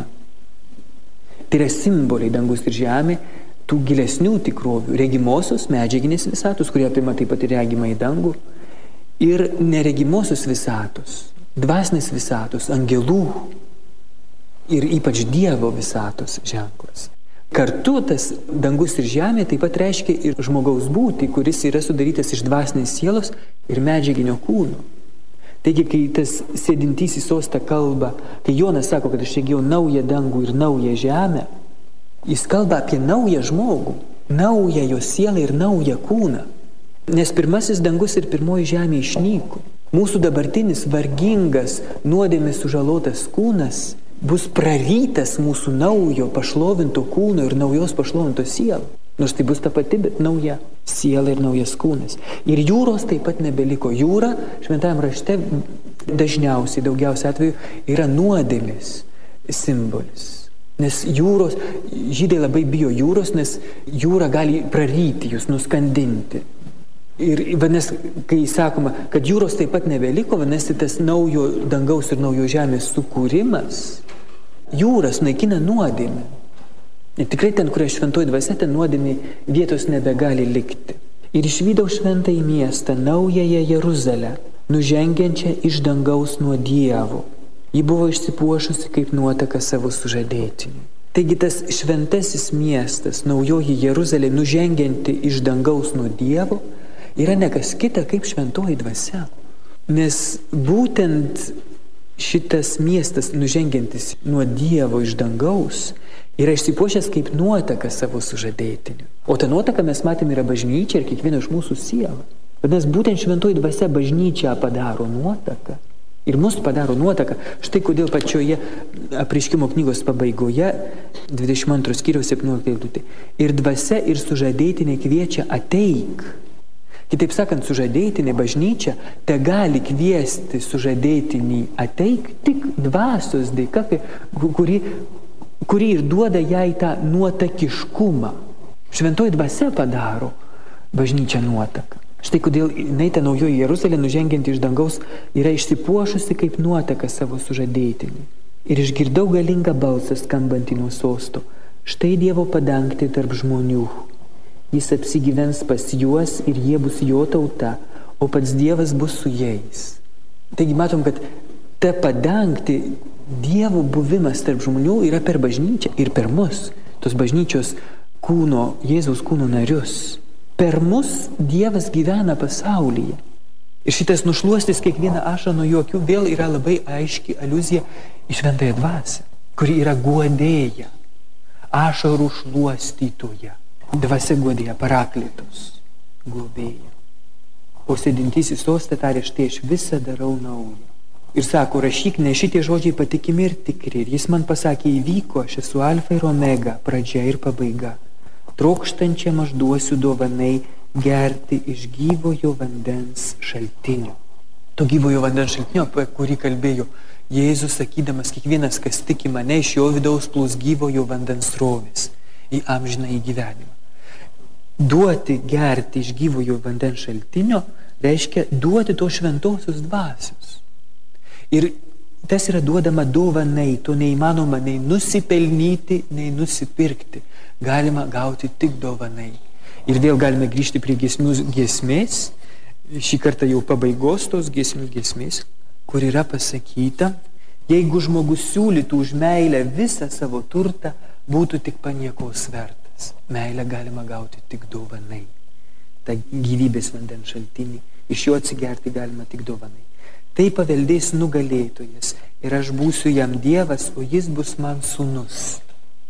Tai yra simboliai dangus ir žemė tų gilesnių tikrovių, regimosios medžiaginės visatos, kurie apima taip pat ir regimą į dangų, ir neregimosios visatos, dvasinės visatos, angelų ir ypač Dievo visatos ženklas. Kartu tas dangus ir žemė taip pat reiškia ir žmogaus būtį, kuris yra sudarytas iš dvasinės sielos ir medžiaginio kūno. Taigi, kai tas sėdintysis sostą kalba, kai Jonas sako, kad aš regėjau naują dangų ir naują žemę, jis kalba apie naują žmogų, naują jo sielą ir naują kūną. Nes pirmasis dangus ir pirmoji žemė išnyko. Mūsų dabartinis vargingas, nuodėmės sužalotas kūnas bus prarytas mūsų naujo pašlovinto kūno ir naujos pašlovintos sielos. Nors tai bus ta pati, bet nauja siela ir naujas kūnas. Ir jūros taip pat nebeliko. Jūra šventajame rašte dažniausiai, daugiausiai atveju, yra nuodėmės simbolis. Nes jūros, žydai labai bijo jūros, nes jūra gali praryti jūs, nuskandinti. Ir vadinasi, kai sakoma, kad jūros taip pat nebeliko, vadinasi, tas naujo dangaus ir naujo žemės sukūrimas, jūras naikina nuodėmę. Ir tikrai ten, kur šventoji dvasia, ten nuodėmė vietos nebegali likti. Ir išvydau šventąjį miestą, naująją Jeruzalę, nužengiančią iš dangaus nuo Dievo. Ji buvo išsipuošusi kaip nuotaka savo sužadėtiniui. Taigi tas šventasis miestas, naujoji Jeruzalė, nužengianti iš dangaus nuo Dievo, yra ne kas kita kaip šventoji dvasia. Nes būtent šitas miestas, nužengiantis nuo Dievo iš dangaus, yra išsipuošęs kaip nuotaka savo sužadėtiniu. O ta nuotaka, mes matėme, yra bažnyčia ir kiekvieno iš mūsų siela. Vadinasi, būtent šventoji dvasia bažnyčią padaro nuotaką. Ir mus padaro nuotaką. Štai kodėl pačioje Apreiškimo knygos pabaigoje, 22 skyriaus 17 eilutė. Ir dvasia ir sužadėtinė kviečia ateik. Kitaip sakant, sužadėtinė bažnyčia te gali kviesti sužadėtinį ateik tik dvasios dėka, kuri ir duoda jai tą nuotakiškumą. Šventoji dvasia padaro bažnyčią nuotaką. Štai kodėl jinai ta naujoji Jeruzalė, nužengianti iš dangaus, yra išsipuošusi kaip nuotaka savo sužadėtinį. Ir išgirdau galingą balsą skambantį nuo sosto. Štai Dievo padangtė tarp žmonių. Jis apsigyvens pas juos ir jie bus jo tauta, o pats Dievas bus su jais. Taigi matom, kad ta padangtė, Dievo buvimas tarp žmonių yra per bažnyčią ir per mus, tos bažnyčios kūno, Jėzaus kūno narius. Per mus Dievas gyvena pasaulyje. Ir šitas nušluostis kiekvieną ašarą nuo jų akių vėl yra labai aiški aliuzija į šventąją dvasią, kuri yra guodėja, ašarų šluostytoja. Dvasia guodėja, parakletos, globėja. O sėdintysis soste tarė, štai aš visą darau naują. Ir sako, rašyk, nes šitie žodžiai patikimi ir tikri. Ir jis man pasakė, įvyko, aš esu alfa ir omega, pradžia ir pabaiga. Trokštančiam aš duosiu dovanai gerti iš gyvojo vandens šaltinio. To gyvojo vandens šaltinio, apie kurį kalbėjo Jėzus, sakydamas, kiekvienas, kas tiki mane, iš jo vidaus plūs gyvojo vandens srovės į amžiną į gyvenimą. Duoti gerti iš gyvojo vandens šaltinio reiškia duoti to šventosios dvasios. Ir tas yra duodama dovanai, to neįmanoma nei nusipelnyti, nei nusipirkti. Galima gauti tik dovanai. Ir vėl galime grįžti prie giesmės, šį kartą jau pabaigos tos giesmės, kur yra pasakyta, jeigu žmogus siūlytų už meilę visą savo turtą, būtų tik paniekos vertas. Meilę galima gauti tik dovanai. Ta gyvybės vandens šaltinį, iš jo atsigerti galima tik dovanai. Tai paveldės nugalėtojas ir aš būsiu jam Dievas, o jis bus man sūnus.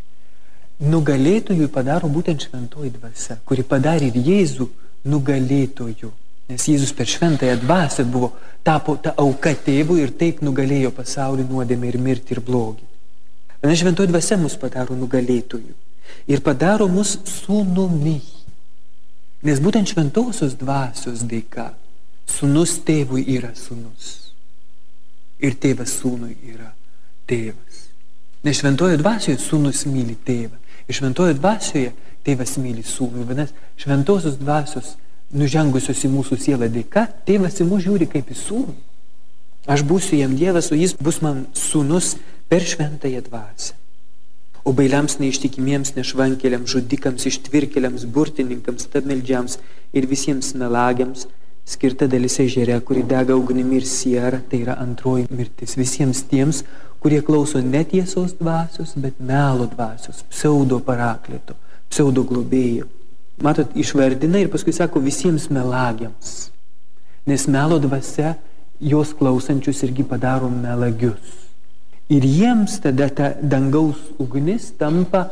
Nugalėtojui padaro būtent šventoji dvasia, kuri padarė ir Jėzų nugalėtoju. Nes Jėzus per šventąją dvasią tapo ta auka tėvui ir taip nugalėjo pasaulį, nuodėmę ir mirtį ir blogį. Nes šventoji dvasia mus padaro nugalėtoju ir padaro mus sūnumi. Nes būtent šventosios dvasios dėka sūnus tėvui yra sūnus ir tėvas sūnui yra tėvas. Nes šventojo dvasioje sūnus myli tėvą ir šventojo dvasioje tėvas myli sūnų. Vadinasi, šventosios dvasios nužengusios į mūsų sielą dėka, tėvas į mus žiūri kaip į sūnų. Aš būsiu jam Dievas, o jis bus man sūnus per šventąją dvasią. O bailiams, neištikimiems, nešvankeliams, žudikams, ištvirkeliams, burtininkams, stabmeldžiams ir visiems melagiams skirta dalis ežere, kuri dega ugnimi ir siera, tai yra antroji mirtis. Visiems tiems, kurie klauso netiesos dvasios, bet melo dvasios, pseudo paraklito, pseudo globėjo. Matot, išvardina ir paskui sako visiems melagiams. Nes melo dvasia jos klausančius irgi padaro melagius. Ir jiems tada ta dangaus ugnis tampa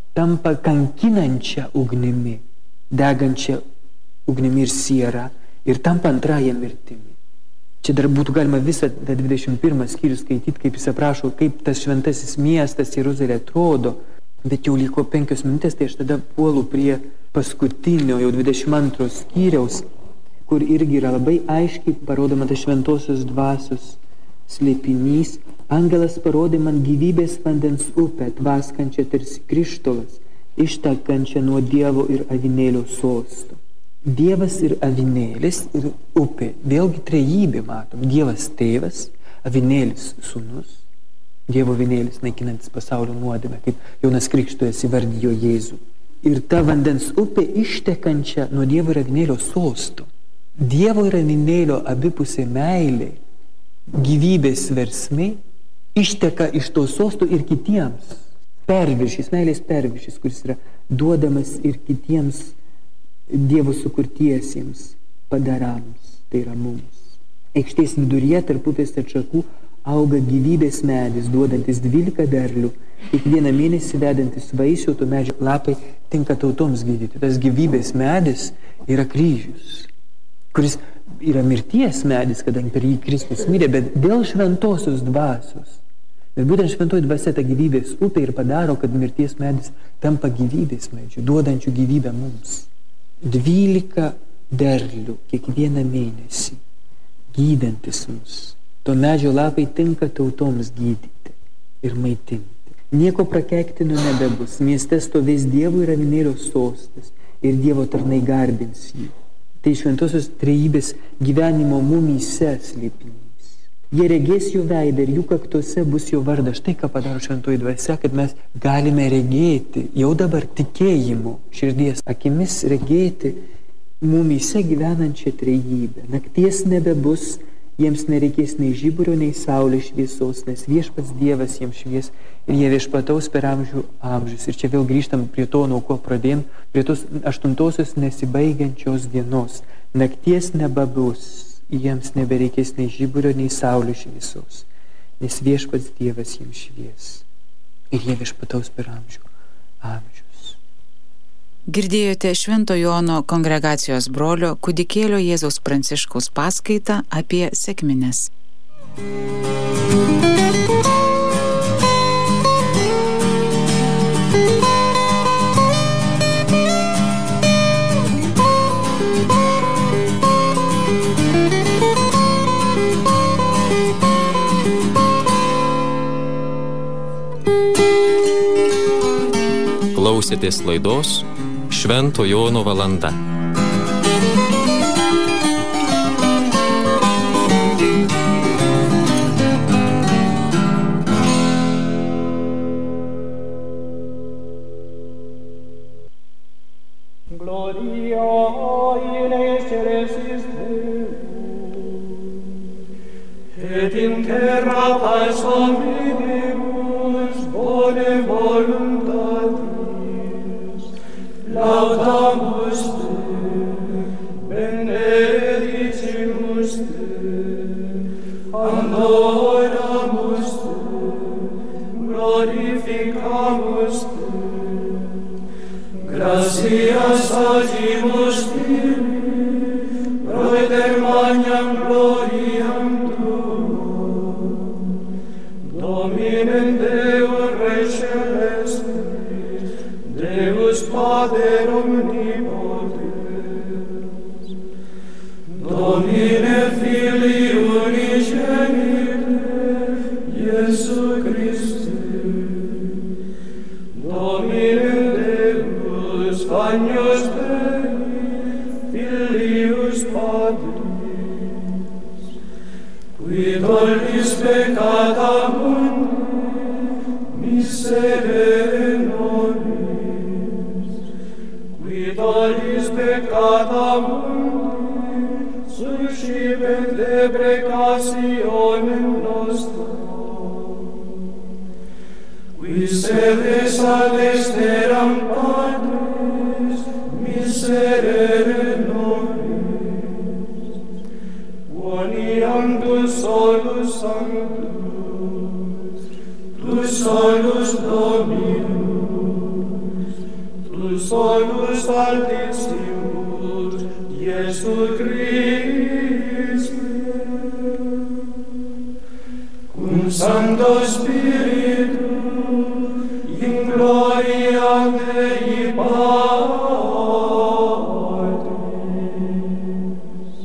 kankinančia ugnimi, degančia ugnimi ir siera ir tampa antrąją mirtimi. Čia dar būtų galima visą 21 skyrių skaityti, kaip jis aprašo, kaip tas šventasis miestas Jeruzalė atrodo, bet jau liko 5 minutės, tai aš tada puolu prie paskutinio, jau 22 skyriaus, kur irgi yra labai aiškiai parodoma tas šventosios dvasios slėpinys. Angelas parodė man gyvybės vandens upę, tvaskančią tarsi krištolas, ištekančią nuo Dievo ir avinėlio sosto. Dievas ir avinėlis ir upė. Vėlgi trejybė matom. Dievas tėvas, avinėlis sūnus. Dievo avinėlis naikinantis pasaulio nuodėmę, kaip Jonas Krikštytojas įvardijo Jėzų. Ir ta vandens upė ištekančia nuo Dievo ir avinėlio sosto. Dievo ir avinėlio abipusė meilė, gyvybės versmai išteka iš to sosto ir kitiems. Perviršys, meilės perviršys, kuris yra duodamas ir kitiems Dievo sukurtiesiems padarams, tai yra mums. Aikštės viduryje tarp upės atšakų auga gyvybės medis, duodantis 12 derlių, kiekvieną mėnesį vedantis vaisių, to medžio lapai tinka tautoms gydyti. Tas gyvybės medis yra kryžius, kuris yra mirties medis, kadangi per jį Kristus mirė, bet dėl šventosios dvasios. Bet būtent šventoji dvasia ta gyvybės upė ir padaro, kad mirties medis tampa gyvybės medžiu, duodančių gyvybę mums. 12 derlių kiekvieną mėnesį, gydantis mus. To medžio lapai tinka tautoms gydyti ir maitinti. Nieko prakeiktino nebebus. Mieste stovės Dievo ir avinėlio sostas ir Dievo tarnai garbins jį. Tai šventosios trejybės gyvenimo mumyse slėpinys. Jie regės jo veidą ir jų kaktuose bus jo vardas. Štai ką padaro šventoji dvasia, kad mes galime regėti jau dabar tikėjimu, širdies akimis regėti mumyse gyvenančią trejybę. Nakties nebebus, jiems nereikės nei žiburio, nei saulės šviesos, nes viešpats Dievas jiems švies ir jie viešpataus per amžių amžius. Ir čia vėl grįžtam prie to, nuo ko pradėjom, prie tos 8-osios nesibaigiančios dienos. Nakties nebebus, jiems nebereikės nei žiburio, nei saulės šviesos, nes viešpats Dievas jiems švies ir jie viešpataus per amžių amžius. Girdėjote Švento Jono kongregacijos brolio kūdikėlio Jėzaus Pranciškaus paskaitą apie sekmines. Klausėtės laidos Švento Jono valanda. Gloria in excelsis Deo, et in terra pars hominibus bone voluntatis. Laudamus Te, benedicimus Te, adoramus Te, glorificamus Te, gratias agimus Tibi, proter magnam gloriam Tuum, Dominem Deum Rei Celestis, Deus Pater omnipotens, Domine Filii unigenite, Iesu Christe, Domine Deus, Agnus Dei, Filius Patris, qui tollis peccata mundi, miserere nobis, qui tollis peccata mundi, et deprecationem nostram, qui sedes ad exteram Patris, miserere nobis, quoniam tu solus sanctus, tu solus Dominus, tu solus Altissimus, Iesu Christe, cum Sancto Spiritu, in gloria Dei Patris.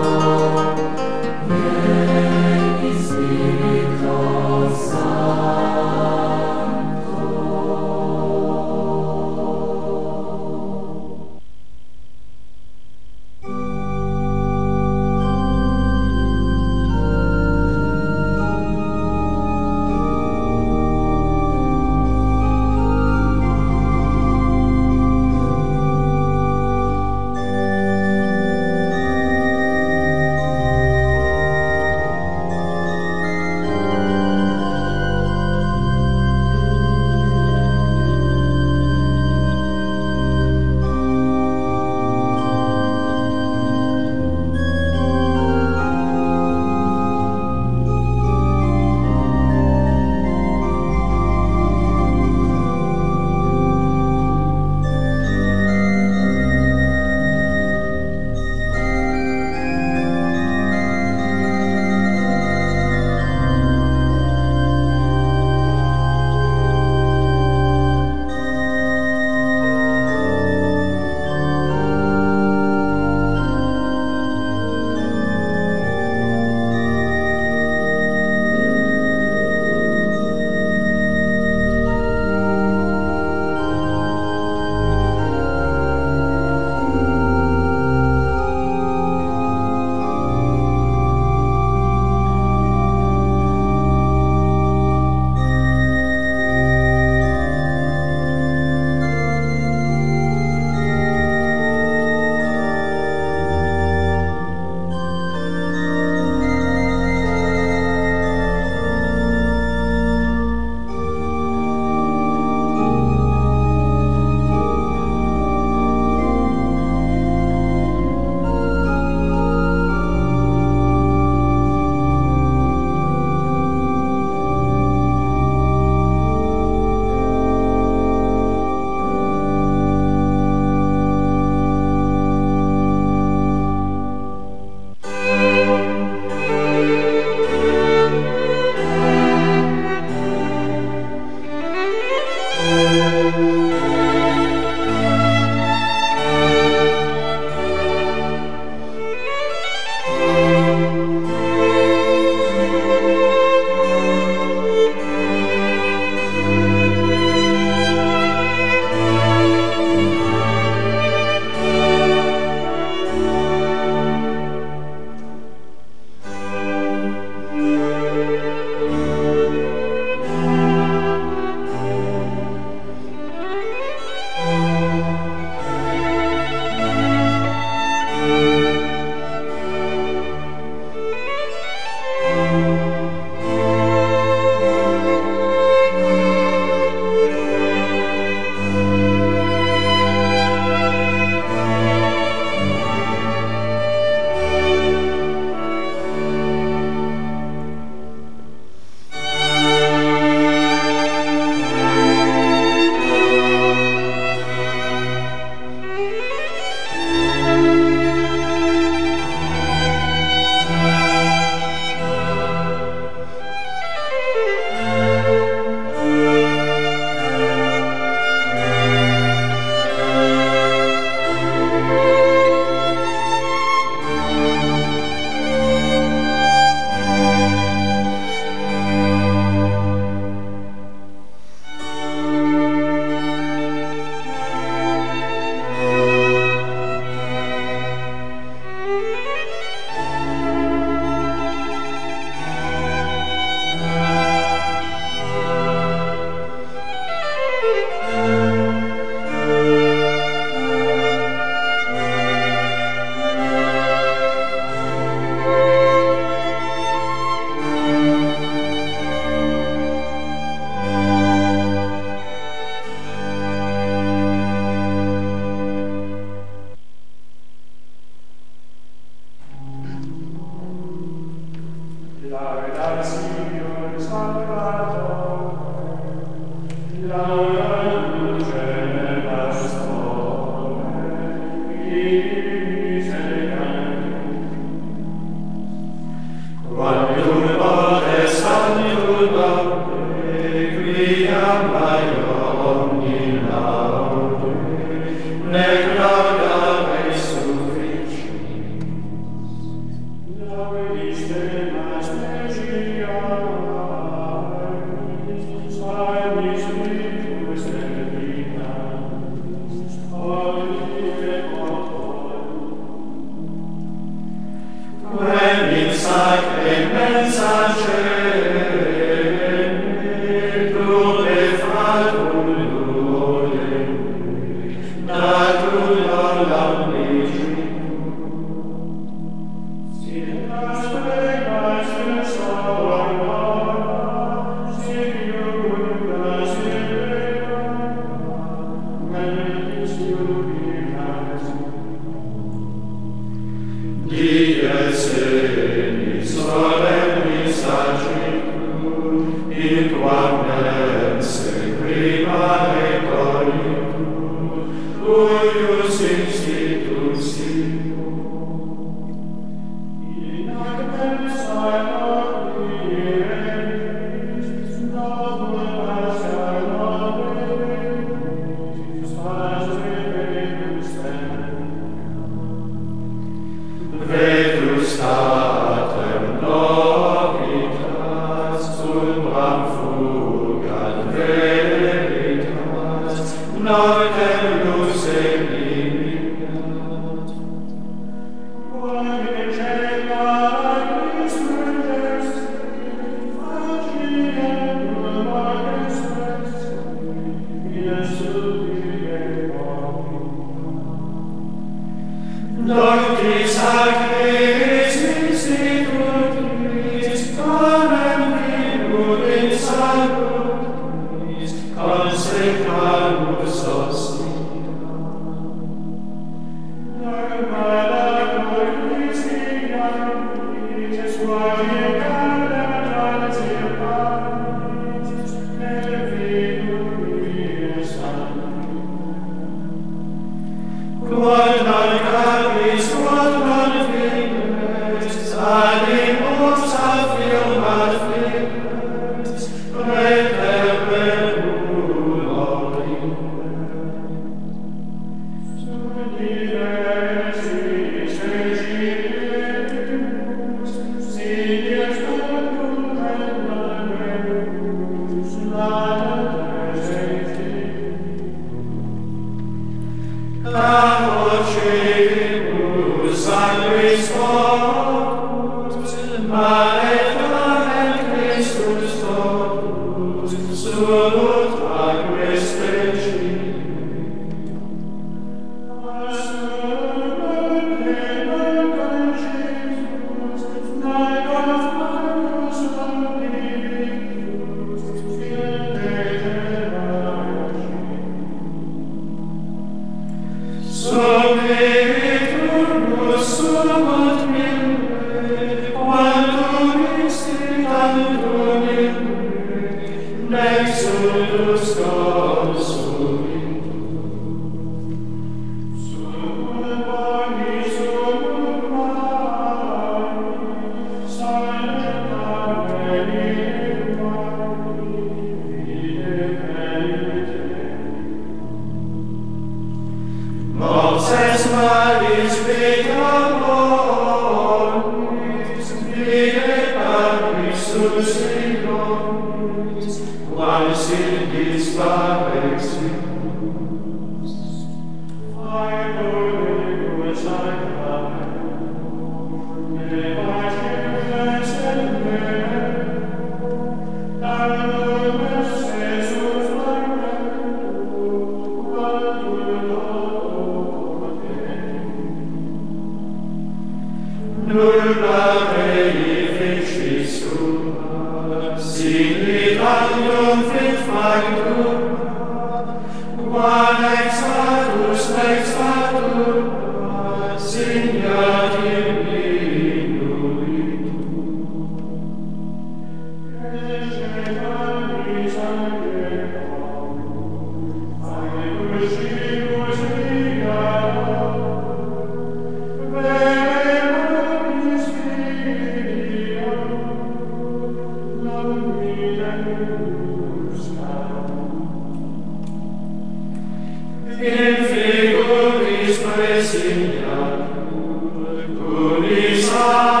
Isa